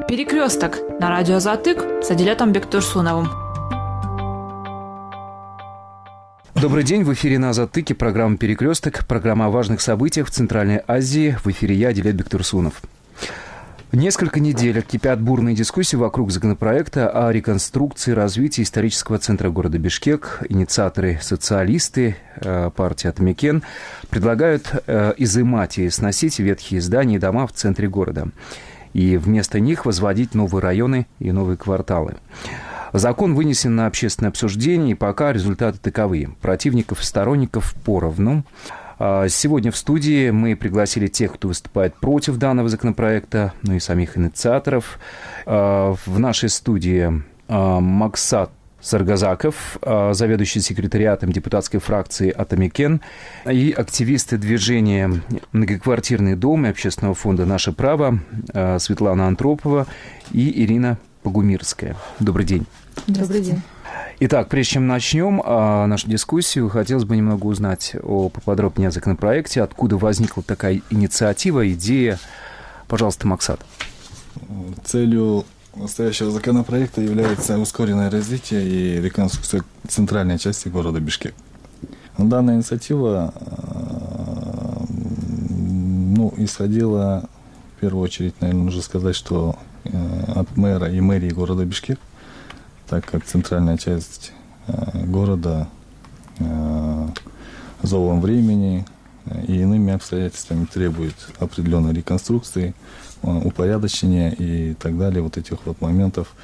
Перекресток на радио Затык с Адилетом Бектурсуновым. Добрый день, в эфире на Затыке программа «Перекресток», программа о важных событиях в Центральной Азии. В эфире я, Адилет Бектурсунов. Несколько недель кипят бурные дискуссии вокруг законопроекта о реконструкции и развитии исторического центра города Бишкек. Инициаторы социалисты, партия Атамекен, предлагают изымать и сносить ветхие здания и дома в центре города. И вместо них возводить новые районы и новые кварталы. Закон вынесен на общественное обсуждение, и пока результаты таковы. Противников и сторонников поровну. Сегодня в студии мы пригласили тех, кто выступает против данного законопроекта, ну и самих инициаторов. В нашей студии Максат Саргазаков, заведующий секретариатом депутатской фракции Атамекен, и активисты движения «Многоквартирный дом» и общественного фонда «Наше право» Светлана Антропова и Ирина Погумирская. Добрый день. Добрый день. Итак, прежде чем начнем нашу дискуссию, хотелось бы немного узнать поподробнее о законопроекте, откуда возникла такая инициатива, идея. Пожалуйста, Максат. Целью настоящего законопроекта является ускоренное развитие и реконструкция центральной части города Бишкек. Данная инициатива исходила, в первую очередь, наверное, нужно сказать, что от мэра и мэрии города Бишкек, так как центральная часть города зовом времени и иными обстоятельствами требует определенной реконструкции, упорядочения и так далее, вот этих вот моментов.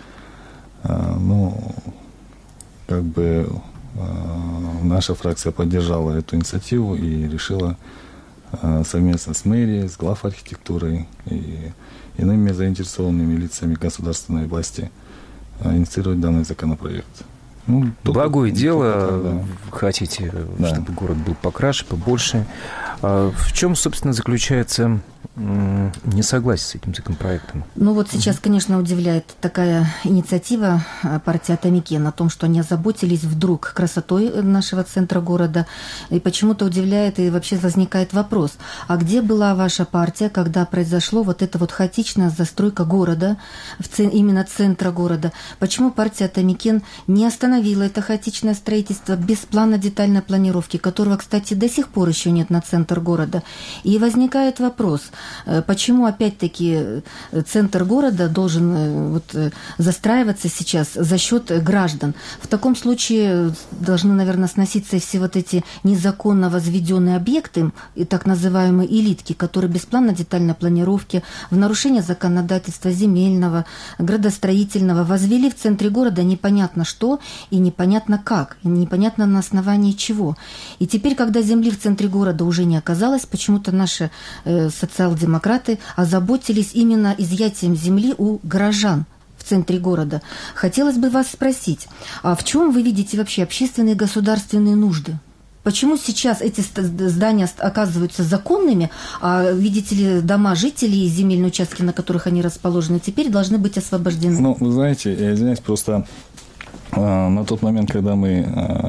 Наша фракция поддержала эту инициативу и решила совместно с мэрией, с главархитектурой и иными заинтересованными лицами государственной власти инициировать данный законопроект. Благое дело, хотите, чтобы город был покраше, побольше. В чем, собственно, заключается несогласие с этим законопроектом? Сейчас, конечно, удивляет такая инициатива партии Атамекен о том, что они озаботились вдруг красотой нашего центра города. И почему-то удивляет, и вообще возникает вопрос, а где была ваша партия, когда произошло вот эта вот хаотичная застройка города, именно центра города? Почему партия Атамекен не остановила это хаотичное строительство без плана детальной планировки, которого, кстати, до сих пор еще нет на центр города? И возникает вопрос, почему, опять-таки, центр города должен застраиваться сейчас за счет граждан? В таком случае должны, наверное, сноситься все вот эти незаконно возведенные объекты, и так называемые элитки, которые без плана детальной планировки, в нарушение законодательства земельного, градостроительного, возвели в центре города непонятно что и непонятно как, и непонятно на основании чего. И теперь, когда земли в центре города уже не оказалось, почему-то наши социал-демократы озаботились именно изъятием земли у горожан в центре города. Хотелось бы вас спросить, а в чем вы видите вообще общественные и государственные нужды? Почему сейчас эти здания оказываются законными, а, видите ли, дома жителей и земельные участки, на которых они расположены, теперь должны быть освобождены? Вы знаете, я извиняюсь, просто на тот момент, когда мы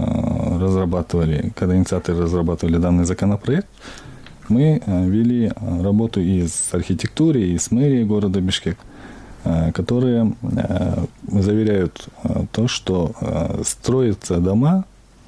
когда инициаторы разрабатывали данный законопроект, мы вели работу и с архитектурой, и с мэрией города Бишкек, которые заверяют то, что строятся дома,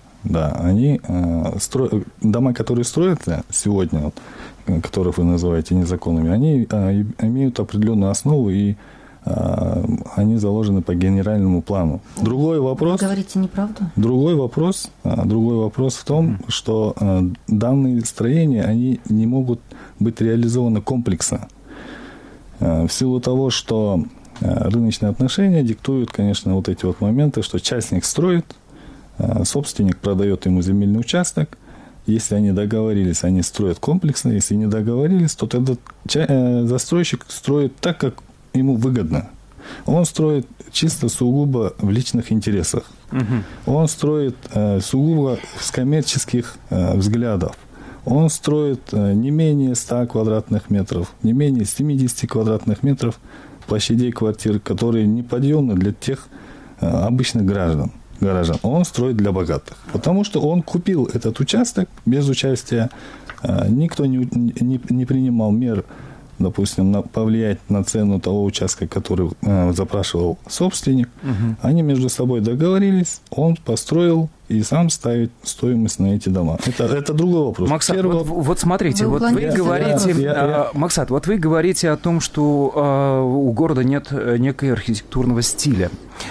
дома, которые строятся сегодня, которых вы называете незаконными, они имеют определенную основу и они заложены по генеральному плану. Другой вопрос. Вы говорите неправду? Другой вопрос в том, что данные строения, они не могут быть реализованы комплексно. В силу того, что рыночные отношения диктуют, конечно, вот эти вот моменты, что частник строит, собственник продает ему земельный участок. Если они договорились, они строят комплексно. Если не договорились, то тогда застройщик строит так, как ему выгодно. Он строит чисто сугубо в личных интересах. Он строит сугубо с коммерческих взглядов. Он строит не менее 100 квадратных метров, не менее 70 квадратных метров площадей квартир, которые неподъемны для тех обычных горожан. Он строит для богатых. Потому что он купил этот участок без участия. Никто не принимал мер допустим, повлиять на цену того участка, который запрашивал собственник. Они между собой договорились, он построил и сам ставит стоимость на эти дома. Это другой вопрос. Максат, вот смотрите, вы говорите, Максат, вот вы говорите о том, что у города нет некого архитектурного стиля.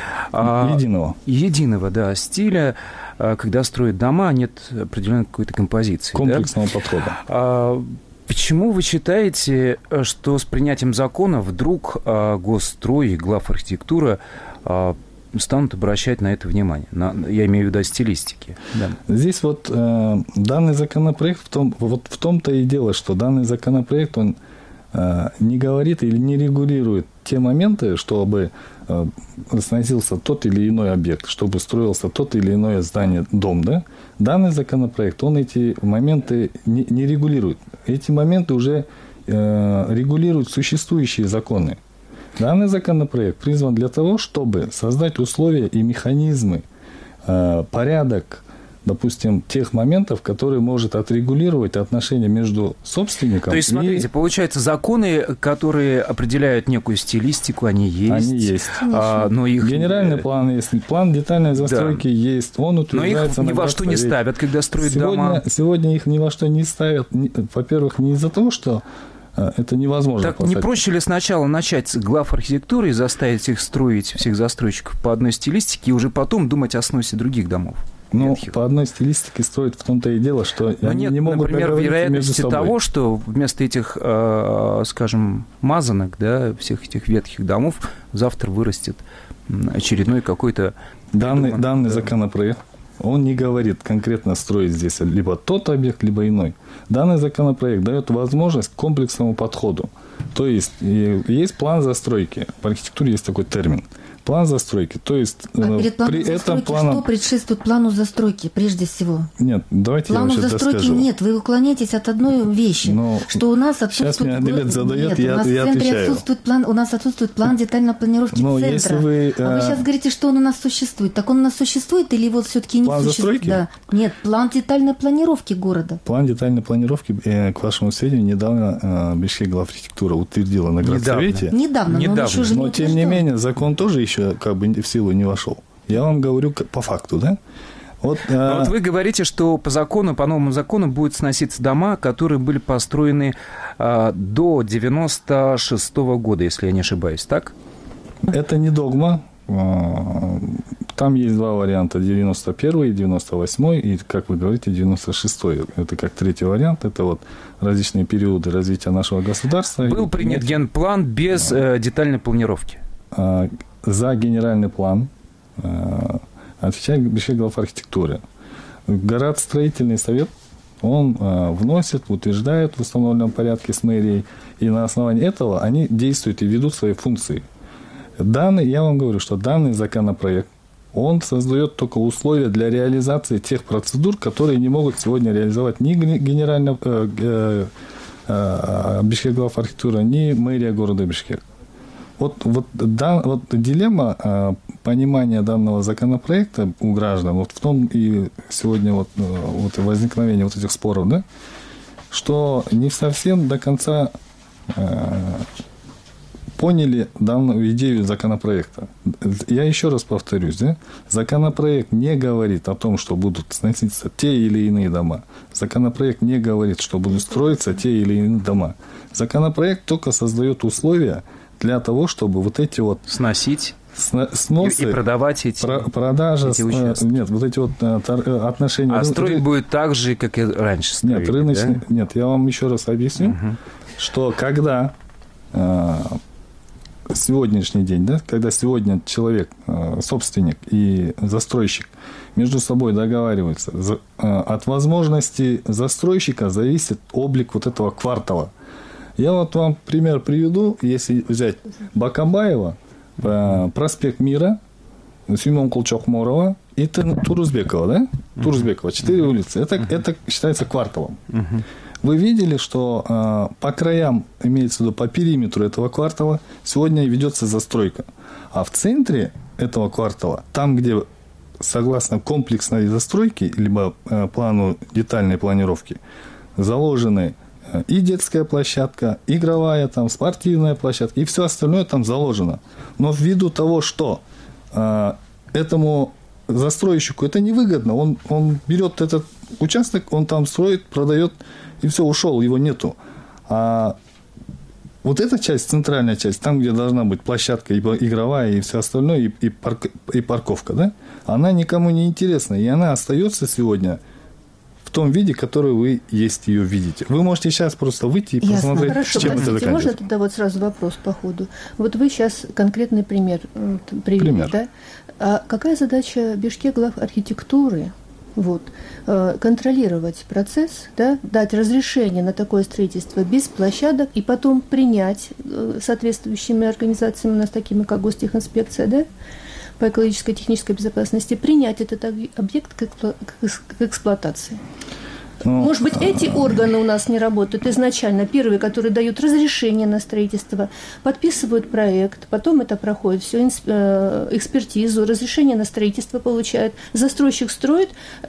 Единого, да, стиля. Когда строят дома, нет определенной какой-то композиции. Комплексного подхода. Почему вы считаете, что с принятием закона вдруг Госстрой и главархитектура станут обращать на это внимание? Я имею в виду о стилистике. Да. Здесь вот данный законопроект, в том-то и дело, что данный законопроект, он не говорит или не регулирует те моменты, чтобы сносился тот или иной объект, чтобы строился тот или иное здание, дом, да? Данный законопроект, он эти моменты не регулирует. Эти моменты уже регулируют существующие законы. Данный законопроект призван для того, чтобы создать условия и механизмы, порядок, допустим, тех моментов, которые может отрегулировать отношения между собственником. То есть, смотрите, получается, законы, которые определяют некую стилистику, они есть. Они есть. Но их... Генеральный план есть, план детальной застройки есть, он утверждается. Но их ни во что не ставят, когда строят дома. Сегодня их ни во что не ставят, во-первых, не из-за того, что это невозможно. Так поставить. Не проще ли сначала начать с глав архитектуры и заставить их строить, всех застройщиков, по одной стилистике, и уже потом думать о сносе других домов? Ну, по одной стилистике строить, в том-то и дело, что они не могут, например, вероятности того, что вместо этих, скажем, мазанок, да, всех этих ветхих домов, завтра вырастет очередной какой-то... Данный законопроект, он не говорит конкретно строить здесь либо тот объект, либо иной. Данный законопроект дает возможность к комплексному подходу. То есть, есть план застройки. В архитектуре есть такой термин. План застройки. То есть, перед планом застройки что предшествует плану застройки, прежде всего? Нет, давайте плану я сейчас застройки расскажу. Нет, вы уклоняетесь от одной вещи, что у нас отсутствует... Сейчас меня Аделет задает, у нас в центре отсутствует план детальной планировки центра. Если вы сейчас говорите, что он у нас существует. Так он у нас существует или вот все-таки не план существует? Застройки? Да. Нет, план детальной планировки города. План детальной планировки, к вашему сведению, недавно Бишкек главархитектура утвердила на Градсовете. Недавно, но тем не менее, закон тоже еще как бы в силу не вошел. Я вам говорю по факту, да? Вот вы говорите, что по новому закону будут сноситься дома, которые были построены до 96-го года, если я не ошибаюсь, так? Это не догма. Там есть два варианта, 91-й, 98-й и, как вы говорите, 96-й. Это как третий вариант, это вот различные периоды развития нашего государства. Был принят генплан без детальной планировки. За генеральный план отвечает Бишкек главархитектуры. Городостроительный совет, он вносит, утверждает в установленном порядке с мэрией, и на основании этого они действуют и ведут свои функции. Я вам говорю, что данный законопроект, он создает только условия для реализации тех процедур, которые не могут сегодня реализовать ни генеральная Бишкек главархитектура, ни мэрия города Бишкек. Вот дилемма понимания данного законопроекта у граждан, вот в том и сегодня вот возникновение вот этих споров, да, что не совсем до конца поняли данную идею законопроекта. Я еще раз повторюсь, да, законопроект не говорит о том, что будут сноситься те или иные дома. Законопроект не говорит, что будут строиться те или иные дома. Законопроект только создает условия для того, чтобы вот эти вот... Сносить сносы, и продавать эти участки. Нет, вот эти вот отношения... А строить будет так же, как и раньше строили, Нет, рыночный... Да? Нет, я вам еще раз объясню, что когда сегодняшний день, да, когда сегодня человек, собственник и застройщик между собой договариваются, от возможности застройщика зависит облик вот этого квартала. Я вот вам пример приведу, если взять Бакабаева, проспект Мира, Сюмон Кулчок-Морова и Турузбекова, да? Турузбекова, 4 улицы. Это считается кварталом. Вы видели, что по краям, имеется в виду по периметру этого квартала, сегодня ведется застройка. А в центре этого квартала, там, где согласно комплексной застройке, либо плану детальной планировки, заложены и детская площадка, игровая, там, спортивная площадка, и все остальное там заложено. Но ввиду того, что этому застройщику это невыгодно, он берет этот участок, он там строит, продает, и все, ушел, его нету. А вот эта часть, центральная часть, там, где должна быть площадка игровая и все остальное, и парковка, да, она никому не интересна, и она остается сегодня в том виде, который вы есть ее видите. Вы можете сейчас просто выйти и посмотреть, Хорошо, с чем это заканчивается. Можно тогда вот сразу вопрос по ходу? Вот вы сейчас конкретный пример привели, да? А какая задача Бишкек-главархитектуры? Вот, контролировать процесс, да, дать разрешение на такое строительство без площадок и потом принять соответствующими организациями, у нас такими как Гостехинспекция, да, по экологической и технической безопасности, принять этот объект к эксплуатации. Может быть, эти органы у нас не работают изначально. Первые, которые дают разрешение на строительство, подписывают проект, потом это проходит все экспертизу, разрешение на строительство получают. Застройщик строит,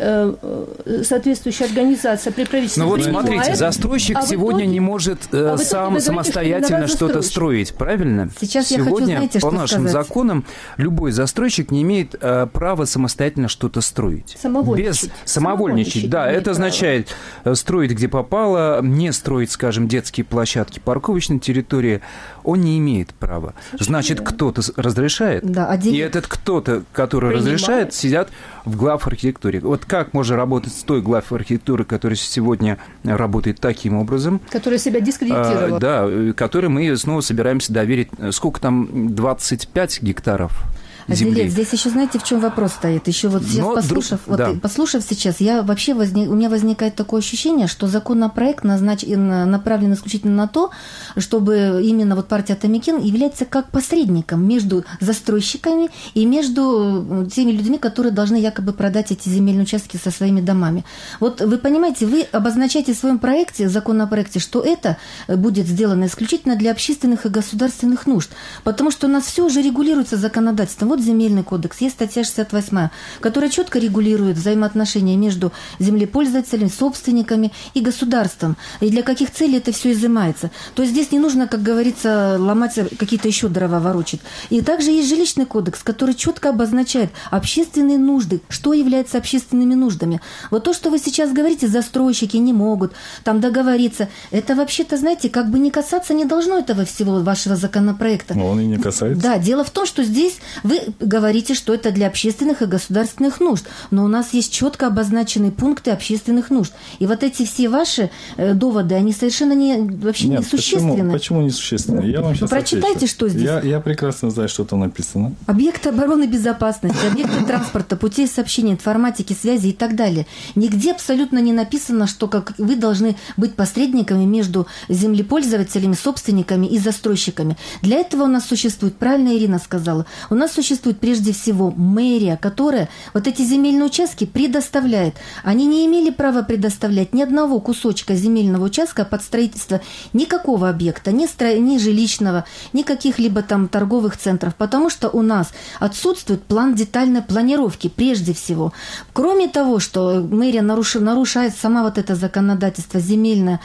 соответствующая организация при правительстве. Ну вот смотрите, застройщик сегодня не может сам самостоятельно что-то строить, правильно? Сейчас сегодня, я хочу, знаете, что по нашим сказать? законам, любой застройщик не имеет права самостоятельно что-то строить. Самовольничать, да, это означает строить, где попало, не строить, скажем, детские площадки, парковочные территории, он не имеет права. Значит, кто-то разрешает, да, и этот кто-то, который разрешает, сидят в главархитектуре. Вот как можно работать с той главархитектурой, которая сегодня работает таким образом? Которая себя дискредитировала. Да, которой мы снова собираемся доверить. Сколько там, 25 гектаров? Земли. Здесь еще, знаете, в чем вопрос стоит? Еще вот сейчас послушав сейчас, у меня возникает такое ощущение, что законопроект направлен исключительно на то, чтобы именно вот партия Атамекен является как посредником между застройщиками и между теми людьми, которые должны якобы продать эти земельные участки со своими домами. Вот вы понимаете, вы обозначаете в своем законопроекте, что это будет сделано исключительно для общественных и государственных нужд, потому что у нас все уже регулируется законодательством. Вот земельный кодекс, есть статья 68, которая четко регулирует взаимоотношения между землепользователями, собственниками и государством. И для каких целей это все изымается. То есть здесь не нужно, как говорится, ломать какие-то еще дрова ворочать. И также есть жилищный кодекс, который четко обозначает общественные нужды, что является общественными нуждами. Вот то, что вы сейчас говорите, застройщики не могут там договориться, это вообще-то, знаете, как бы не касаться не должно этого всего вашего законопроекта. Но он и не касается. Да, дело в том, что здесь вы говорите, что это для общественных и государственных нужд, но у нас есть четко обозначенные пункты общественных нужд. И вот эти все ваши доводы, они совершенно не существенны. Почему не существенны? Я вам сейчас прочитайте, отвечу. что здесь. Я прекрасно знаю, что там написано. Объекты обороны и безопасности, объекты транспорта, путей сообщения, информатики, связи и так далее. Нигде абсолютно не написано, что вы должны быть посредниками между землепользователями, собственниками и застройщиками. Для этого у нас существует, правильно Ирина сказала, у нас существует прежде всего мэрия, которая вот эти земельные участки предоставляет. Они не имели права предоставлять ни одного кусочка земельного участка под строительство никакого объекта, ни жилищного, ни каких-либо там торговых центров, потому что у нас отсутствует план детальной планировки прежде всего. Кроме того, что мэрия нарушает сама вот это законодательство земельное,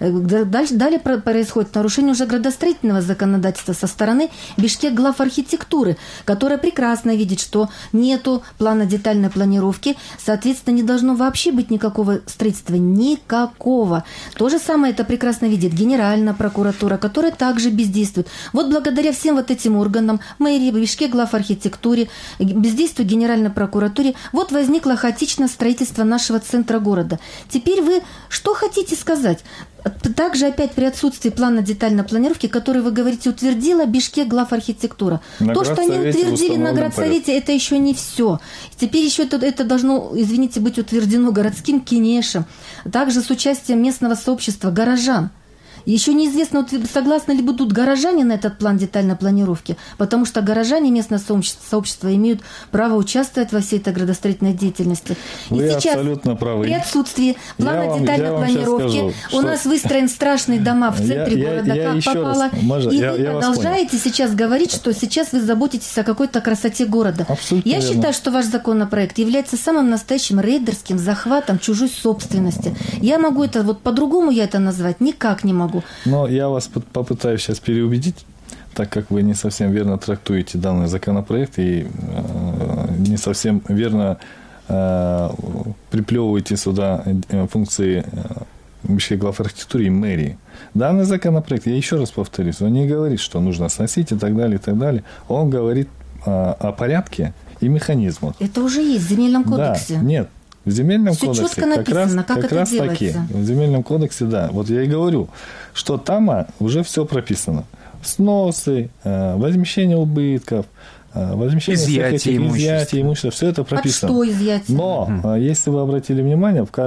далее происходит нарушение уже градостроительного законодательства со стороны Бишкек-главархитектуры, которая прекрасно видит, что нету плана детальной планировки, соответственно, не должно вообще быть никакого строительства, никакого. То же самое это прекрасно видит Генеральная прокуратура, которая также бездействует. Вот благодаря всем вот этим органам, мэрии, Бишкек-главархитектуре, бездействию Генеральной прокуратуре, вот возникло хаотичное строительство нашего центра города. Теперь вы что хотите сказать? Также опять при отсутствии плана детальной планировки, который, вы говорите, утвердила Бишкек-главархитектура. То, что они утвердили на градсовете, это еще не все. Теперь еще это должно, извините, быть утверждено городским кинешем, также с участием местного сообщества горожан. Еще неизвестно, вот, согласны ли будут горожане на этот план детальной планировки, потому что горожане местного сообщества имеют право участвовать во всей этой градостроительной деятельности. Вы и сейчас абсолютно правы. При отсутствии плана детальной планировки у нас выстроены страшные дома в центре города, как попало. И вы продолжаете сейчас говорить, что сейчас вы заботитесь о какой-то красоте города. Абсолютно Я верно. считаю, что ваш законопроект является самым настоящим рейдерским захватом чужой собственности. Я могу это, вот по-другому я это назвать никак не могу. Но я вас попытаюсь сейчас переубедить, так как вы не совсем верно трактуете данный законопроект и не совсем верно приплевываете сюда функции вообще глав архитектуры и мэрии. Данный законопроект, я еще раз повторюсь, он не говорит, что нужно сносить и так далее, и так далее. Он говорит о порядке и механизмах. Это уже есть в Земельном кодексе. Да, нет. В Земельном Всё кодексе четко написано, как это раз делается. таки, в Земельном кодексе, да. Вот я и говорю, что там уже все прописано. Сносы, возмещение убытков, возмещение изъятие имущества, все это прописано. Под что изъятие? Но, если вы обратили внимание, в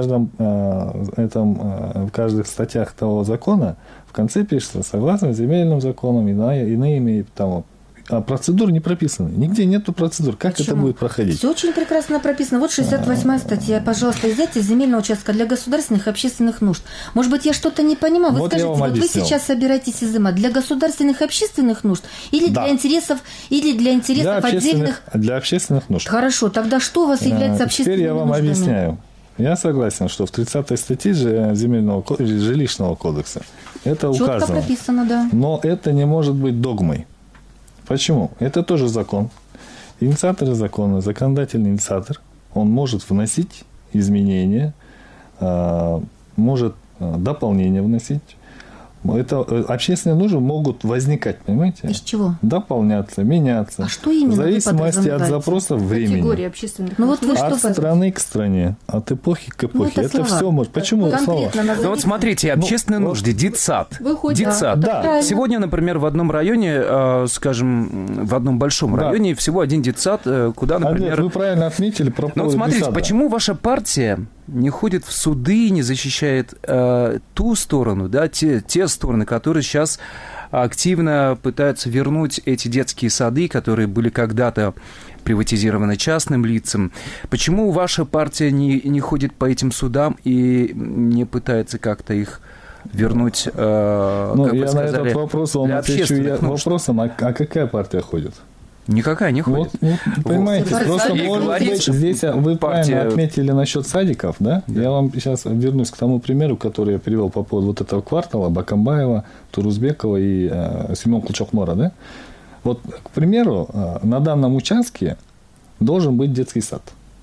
каждых статьях того закона в конце пишется, согласно земельным законам и иными тому. А процедур не прописаны. Нигде нету процедур. Как Почему? это будет проходить? Все очень прекрасно прописано. Вот 68-я статья. Пожалуйста, изъятие земельного участка для государственных и общественных нужд. Может быть, я что-то не понимаю. Вы Вот я скажите, вам вот вы объяснил. сейчас собираетесь изымать для государственных и общественных нужд или Да. для интересов отдельных... Для общественных нужд. Хорошо, тогда что у вас является общественными Теперь я вам нуждами? объясняю. Я согласен, что в 30-й статье жилищного кодекса это Четко указано. прописано, да. Но это не может быть догмой. Почему? Это тоже закон. Инициатор закона, законодательный инициатор, он может вносить изменения, может дополнения вносить. Это общественные нужды могут возникать, понимаете? Из чего? Дополняться, меняться. А что именно в вы зависимости от подразумеваете? запроса времени. Категории общественных Ну вот вы нужд. что От страны к стране, от эпохи к эпохе. это это слова. все может. Почему слова? Конкретно назовите. Ну вот смотрите, общественные нужды, детсад. Выходит, Детсад. да. Правильно. Сегодня, например, в одном районе, скажем, в одном большом Да. районе всего один детсад, куда, Андрей, например... вы правильно отметили про Ну вот повод смотрите, детсада. почему ваша партия не ходит в суды, не защищает ту сторону, да, те стороны, которые сейчас активно пытаются вернуть эти детские сады, которые были когда-то приватизированы частным лицам. Почему ваша партия не ходит по этим судам и не пытается как-то их вернуть, как я вы на сказали, этот вопрос вам для отвечу общественных нужд? вопросом, а какая партия ходит? Никакая не ходит. Понимаете, Вот. просто И может говорит, быть, здесь вы партия- правильно отметили насчет садиков, да? Я вам сейчас вернусь к тому примеру, который я привел по поводу вот этого квартала Бакамбаева, Турузбекова и Семен Клчокнора, да? Вот, к примеру, на данном участке должен быть детский сад.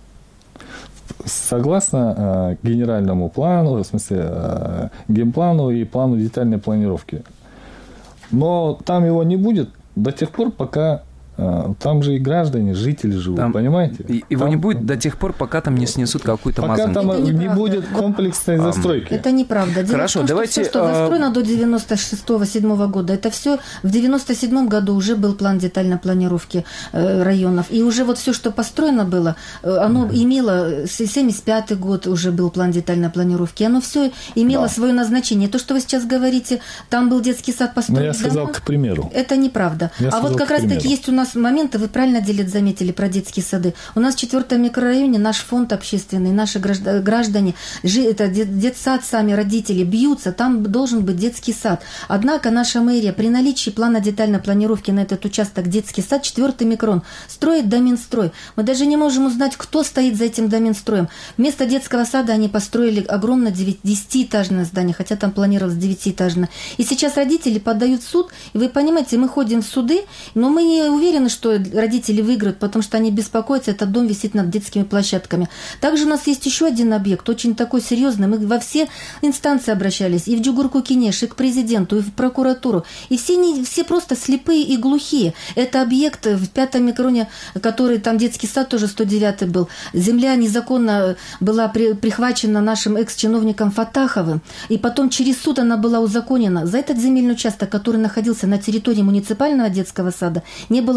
Согласно генеральному плану, в смысле генплану и плану детальной планировки. Но там его не будет до тех пор, пока там же и граждане, жители живут, Там понимаете? Его Там- не будет до тех пор, пока там не снесут какую-то Пока мазанку. там Это не неправда. будет комплексной застройки. Это неправда. Дело Хорошо, в том, давайте, что все, что застроено до 96-97 года, это все в 97 году уже был план детальной планировки районов. И уже вот все, что построено было, оно имело, 75 год уже был план детальной планировки, оно все имело Да. свое назначение. То, что вы сейчас говорите, там был детский сад Но построен. я сказал, к примеру. Это неправда. Я А сказал, вот как к раз таки примеру. есть у нас моменты, вы правильно, Делет, заметили про детские сады. У нас в 4-м микрорайоне наш фонд общественный, наши граждане, это детсад сами, родители бьются, там должен быть детский сад. Однако наша мэрия при наличии плана детальной планировки на этот участок детский сад, 4-й микрон, строит Доминстрой. Мы даже не можем узнать, кто стоит за этим Доминстроем. Вместо детского сада они построили огромное 10-этажное здание, хотя там планировалось 9-этажное. И сейчас родители подают в суд, и вы понимаете, мы ходим в суды, но мы не уверены, что родители выиграют, потому что они беспокоятся, этот дом висит над детскими площадками. Также у нас есть еще один объект, очень такой серьезный. Мы во все инстанции обращались, и в Джугурку-Кинеш, и к президенту, и в прокуратуру. И все просто слепые и глухие. Это объект в 5-м микроне, который там детский сад тоже 109-й был. Земля незаконно была прихвачена нашим экс-чиновником Фатаховым, и потом через суд она была узаконена. За этот земельный участок, который находился на территории муниципального детского сада, не было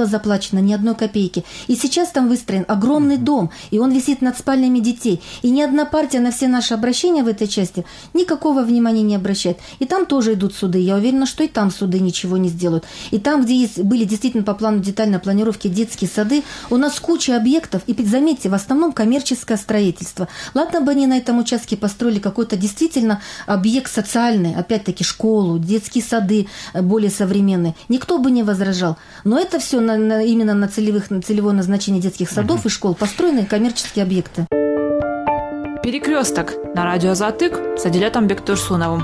заплачено ни одной копейки. И сейчас там выстроен огромный дом, и он висит над спальнями детей. И ни одна партия на все наши обращения в этой части никакого внимания не обращает. И там тоже идут суды. Я уверена, что и там суды ничего не сделают. И там, где были действительно по плану детальной планировки детские сады, у нас куча объектов. И заметьте, в основном коммерческое строительство. Ладно бы они на этом участке построили какой-то действительно объект социальный, опять-таки школу, детские сады более современные. Никто бы не возражал. Но это все именно на целевое назначение детских садов и школ построены коммерческие объекты. Перекресток на радио «Азаттык» с Адилетом Бектурсуновым.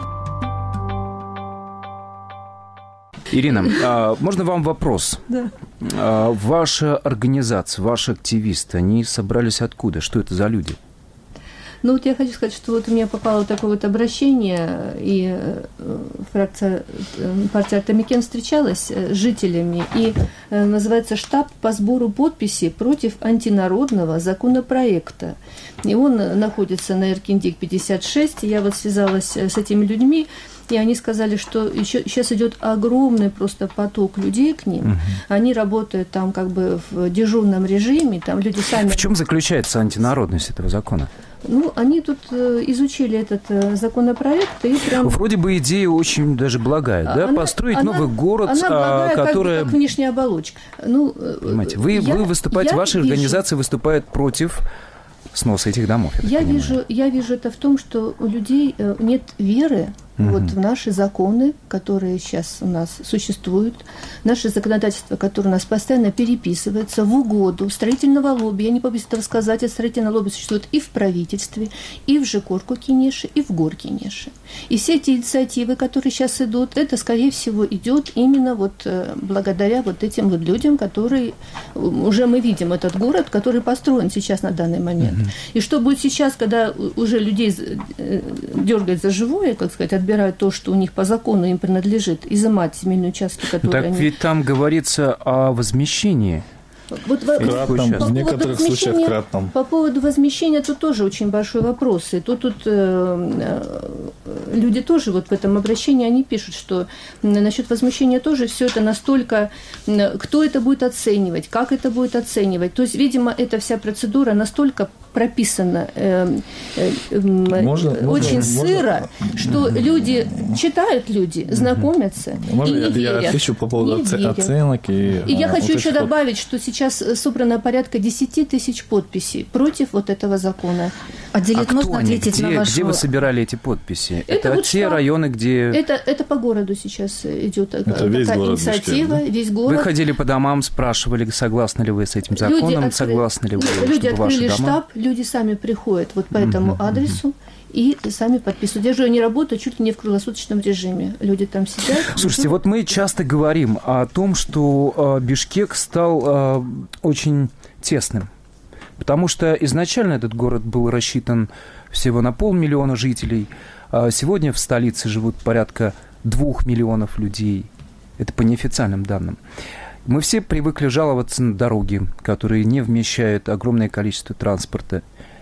Ирина, можно вам вопрос? Да. Ваша организация, ваши активисты, они собрались откуда? Что это за люди? Ну вот я хочу сказать, что вот у меня попало такое вот обращение, и фракция партии Артамикен встречалась с жителями, и называется «Штаб по сбору подписей против антинародного законопроекта». И он находится на Эркиндик 56, и я вот связалась с этими людьми, и они сказали, что сейчас идет огромный просто поток людей к ним. Они работают там как бы в дежурном режиме, там люди сами... В чем заключается антинародность этого закона? Ну, они тут изучили этот законопроект и прям... Вроде бы идея очень даже благая, да? Построить новый город, который... как внешняя оболочка. Ну, понимаете, вы выступаете, ваша организация выступает против сноса этих домов. Я вижу это в том, что у людей нет веры вот в наши законы, которые сейчас у нас существуют, наше законодательство, которое у нас постоянно переписывается в угоду строительного лобби. Я не побоюсь этого сказать, это строительное лобби существует и в правительстве, и в ЖКОРКу Кенеши, и в ГОР Кенеши. И все эти инициативы, которые сейчас идут, это, скорее всего, идет именно вот благодаря вот этим вот людям, которые уже мы видим этот город, который построен сейчас на данный момент. И что будет сейчас, когда уже людей дергают за живое, как сказать, отбирают то, что у них по закону им принадлежит, изымать земельные участки, которые так ведь там говорится о возмещении. Вот в некоторых случаях кратном. По поводу возмещения тут тоже очень большой вопрос. И тут люди тоже вот в этом обращении, они пишут, что насчет возмещения тоже все это настолько... Кто это будет оценивать, как это будет оценивать. То есть, видимо, эта вся процедура настолько прописана очень сыро, что люди читают, знакомятся и не верят. Я отвечу по поводу оценок. И я хочу еще добавить, что сейчас собрано порядка 10 тысяч подписей против вот этого закона. Можно ответить на вашу... Где вы собирали эти подписи? Это вот те районы, где... Это по городу сейчас идет такая Бишкек, инициатива, да? весь город. Вы ходили по домам, спрашивали, согласны ли вы с этим законом, согласны ли вы, люди чтобы ваши открыли дома... штаб, люди сами приходят вот по этому адресу и сами подписывают. Я же не работаю чуть ли не в круглосуточном режиме. Люди там сидят. Слушайте, вот мы часто говорим о том, что Бишкек стал очень тесным. Потому что изначально этот город был рассчитан всего на 500 000 жителей. А сегодня в столице живут порядка 2 миллионов людей. Это по неофициальным данным. Мы все привыкли жаловаться на дороги, которые не вмещают огромное количество транспорта.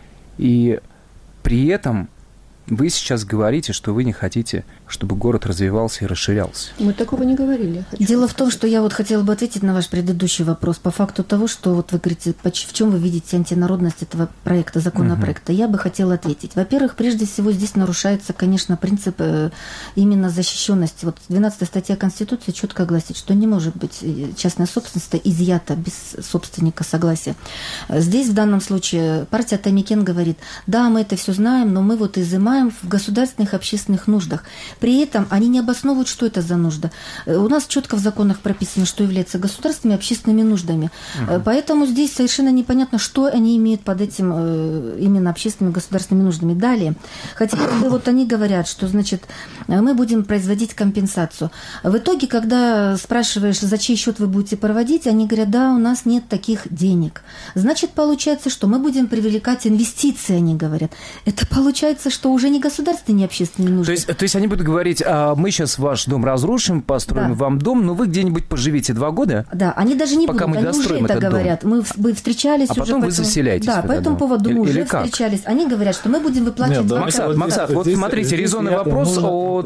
И при этом вы сейчас говорите, что вы не хотите, чтобы город развивался и расширялся. Мы такого не говорили. Дело в том, что я вот хотела бы ответить на ваш предыдущий вопрос по факту того, что вот вы говорите, в чем вы видите антинародность этого проекта, законопроекта. Я бы хотела ответить. Во-первых, прежде всего здесь нарушается, конечно, принцип именно защищенности. Вот 12 статья Конституции четко гласит, что не может быть частная собственность изъята без собственника согласия. Здесь в данном случае партия Артамикен говорит, да, мы это все знаем, но мы вот изымаем в государственных общественных нуждах. При этом они не обосновывают, что это за нужда. У нас четко в законах прописано, что является государственными общественными нуждами. Поэтому здесь совершенно непонятно, что они имеют под этим именно общественными государственными нуждами. Далее, хотя бы вот они говорят, что, значит, мы будем производить компенсацию. В итоге, когда спрашиваешь, за чей счет вы будете проводить, они говорят, да, у нас нет таких денег. Значит, получается, что мы будем привлекать инвестиции, они говорят. Это получается, что уже уже не государственные, не общественные нужды. То есть они будут говорить, мы сейчас ваш дом разрушим, построим вам дом, но вы где-нибудь поживите 2 года? Да, они даже не пока будут, они уже это говорят. Мы встречались уже. А потом вы заселяетесь. Да, по этому поводу мы уже встречались. Они говорят, что мы будем выплачивать... Максат, вот смотрите, резонный вопрос о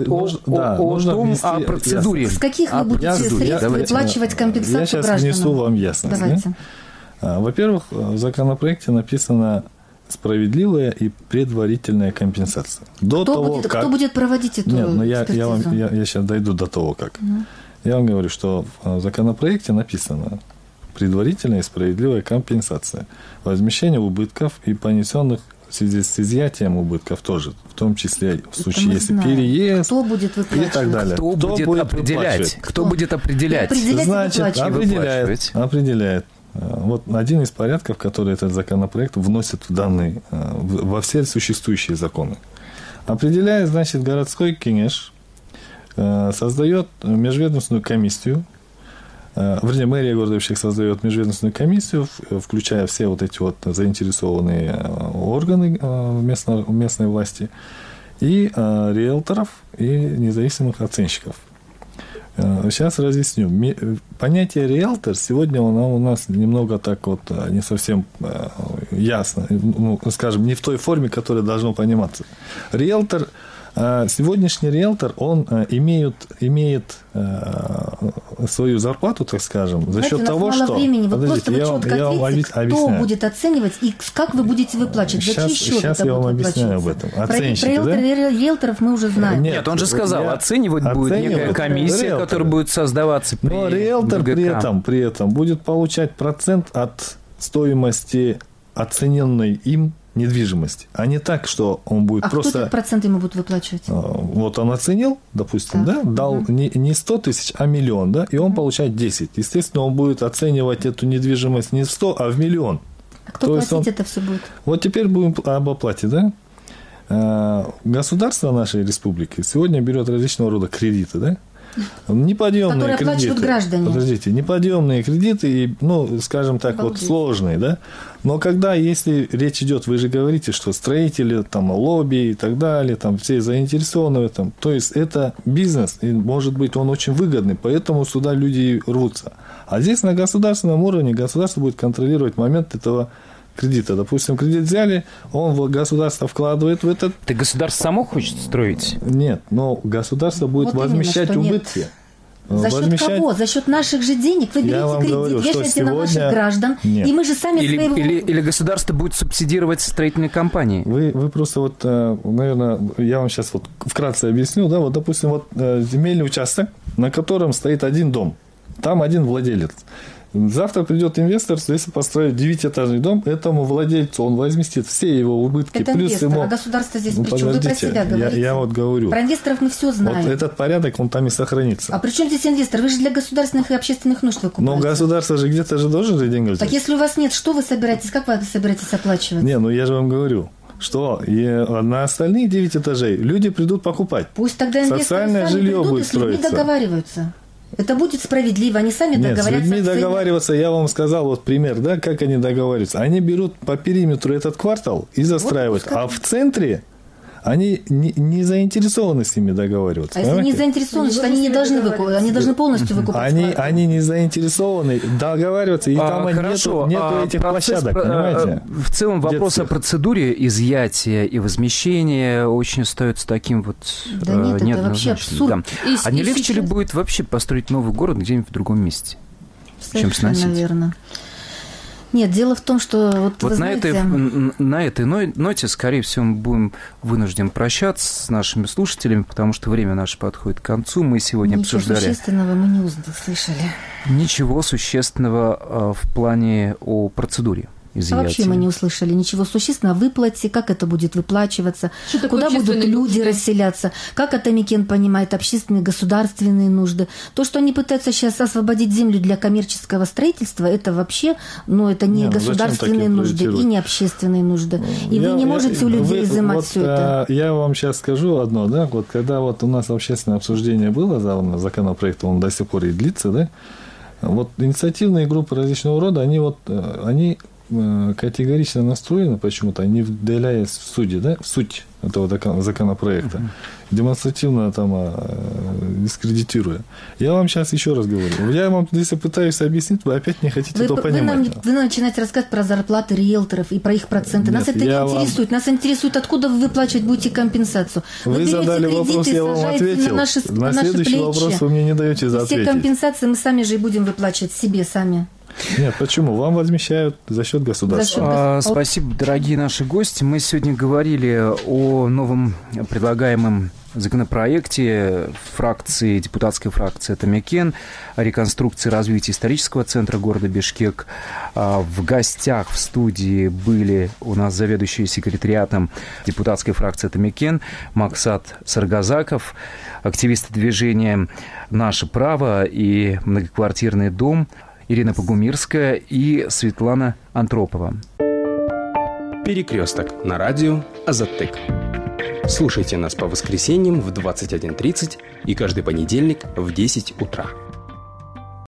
процедуре. С каких вы будете средств выплачивать компенсацию гражданам? Я сейчас внесу вам ясность. Давайте. Во-первых, в законопроекте написано справедливая и предварительная компенсация. Кто будет проводить эту экспертизу? Я сейчас дойду до того, как. Я вам говорю, что в законопроекте написано предварительная и справедливая компенсация. Возмещение убытков и понесенных в связи с изъятием убытков тоже, в том числе в случае, если переезд и так далее. Кто будет определять? Кто будет определять? Значит, определяет. Вот один из порядков, который этот законопроект вносит во все существующие законы. Определяет, значит, городской кеңеш создает межведомственную комиссию, мэрия города вообще создает межведомственную комиссию, включая все вот эти вот заинтересованные органы местной власти, и риэлторов, и независимых оценщиков. Сейчас разъясню. Понятие риэлтор сегодня у нас немного так вот не совсем ясно, скажем, не в той форме, которая должна пониматься. Риэлтор, сегодняшний риэлтор, он имеет свою зарплату, так скажем, за счет того, что... Времени. Вы просто четко ответьте, кто будет оценивать и как вы будете выплачивать, за чей счет сейчас я вам объясняю об этом. Оценщики, про риэлторов мы уже знаем. Нет, он же сказал, оценивать будет некая комиссия, которая будет создаваться при... Но риэлтор при этом будет получать процент от стоимости оцененной им недвижимость, а не так, что он будет просто... кто этот процент ему будет выплачивать? Вот он оценил, допустим, дал не 100 тысяч, а миллион, да, и он получает 10. Естественно, он будет оценивать эту недвижимость не в 100, а в миллион. А кто платить это все будет? Вот теперь будем об оплате, да? Государство нашей республики сегодня берет различного рода кредиты, да? Неподъемные кредиты. Граждане. Подождите, неподъемные кредиты, скажем так, вот сложные, да? Но если речь идет, вы же говорите, что строители, там, лобби и так далее, там, все заинтересованы в этом, то есть это бизнес, и, может быть, он очень выгодный, поэтому сюда люди рвутся. А здесь на государственном уровне государство будет контролировать момент этого кредита. Допустим, кредит взяли, государство вкладывает в этот... Так государство само хочет строить? Нет, но государство будет возмещать убытки. За счет кого? За счет наших же денег. Вы берете кредит, вешаете на наших граждан, и мы же сами или государство будет субсидировать строительные компании? Вы просто наверное, я вам сейчас вкратце объясню, да, допустим, земельный участок, на котором стоит один дом, там один владелец. Завтра придет инвестор, если построить 9-этажный дом, этому владельцу он возместит все его убытки. Это плюс инвестор, а государство здесь при чем? Вы про себя говорите. Я говорю. Про инвесторов мы все знаем. Вот этот порядок, он там и сохранится. А при чем здесь инвестор? Вы же для государственных и общественных нужд выкупаете. Но государство же где-то должен же деньги взять. Так если у вас нет, что вы собираетесь, как вы собираетесь оплачивать? Я же вам говорю. Что на остальные 9 этажей люди придут покупать. Пусть тогда инвесторы сами придут и с людьми договариваются. Это будет справедливо, они сами договариваются. Нет, с людьми договариваться, я вам сказал пример, да, как они договариваются. Они берут по периметру этот квартал и застраивают, а в центре они не заинтересованы с ними договариваться. А если не заинтересованы, значит, они не должны выкупать, они должны полностью выкупать. Они не заинтересованы договариваться, и там нету этих площадок, понимаете? В целом вопрос о процедуре изъятия и возмещения очень остается таким Да нет, это вообще абсурд. Да. А не легче ли будет вообще построить новый город где-нибудь в другом месте, чем сносить? Наверное. Нет, дело в том, что... На этой ноте, скорее всего, мы будем вынуждены прощаться с нашими слушателями, потому что время наше подходит к концу. Мы сегодня обсуждали... Ничего существенного мы не услышали. Ничего существенного в плане о процедуре изъятия. Вообще мы не услышали ничего существенного о выплате, как это будет выплачиваться, куда будут люди расселяться, как Атамекен понимает общественные, государственные нужды. То, что они пытаются сейчас освободить землю для коммерческого строительства, это вообще, это не государственные нужды и не общественные нужды. И вы не можете у людей изымать все это. Я вам сейчас скажу одно, да, когда у нас общественное обсуждение было законопроекта, он до сих пор и длится, да, инициативные группы различного рода, они категорично настроены почему-то, не вдаляясь в суть этого законопроекта, демонстративно дискредитируя. Я вам сейчас еще раз говорю. Я вам, если пытаюсь объяснить, вы опять не хотите это понимать. Вы начинаете рассказывать про зарплаты риэлторов и про их проценты. Нас это не интересует. Нас интересует, откуда вы выплачивать будете компенсацию. Вы задали вопрос, я вам ответил. На следующий вопрос вы мне не даете ответить. Все компенсации мы сами же и будем выплачивать себе сами. Нет, почему? Вам возмещают за счет государства. Спасибо, дорогие наши гости. Мы сегодня говорили о новом предлагаемом законопроекте депутатской фракции «Атамекен» о реконструкции и развитии исторического центра города Бишкек. В гостях в студии были у нас заведующий секретариатом депутатской фракции «Атамекен» Максат Саргазаков, активисты движения «Наше право» и многоквартирный дом Ирина Погумирская и Светлана Антропова. Перекресток на радио Азаттык. Слушайте нас по воскресеньям в 21:30 и каждый понедельник в 10 утра.